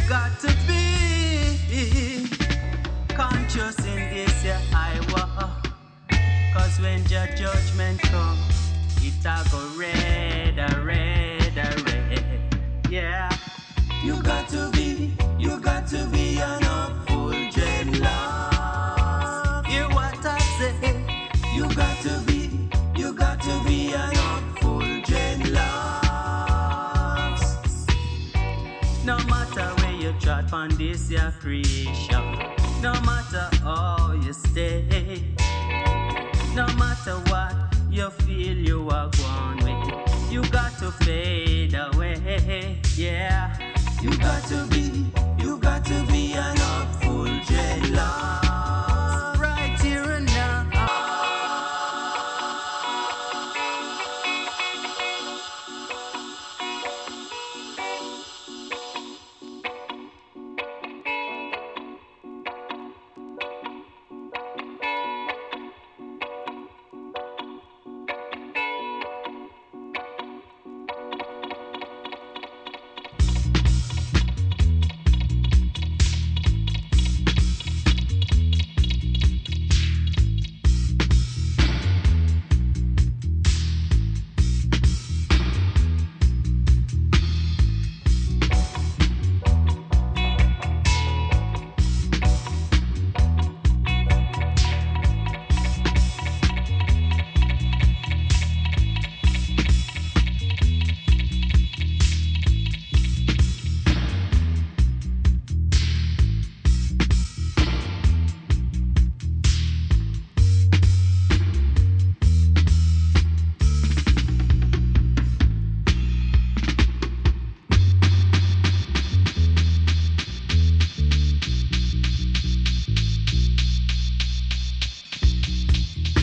got to be conscious in this year I walk. Cause when your judgment come, it a go red, a red, a red. Yeah. You got to be an upful dreadlocks. Hear what I say? You got to be an upful dreadlocks. No matter where you trot on this your creation, no matter how you stay, no matter what you feel you are going with, you got to fade away. Yeah, you got to be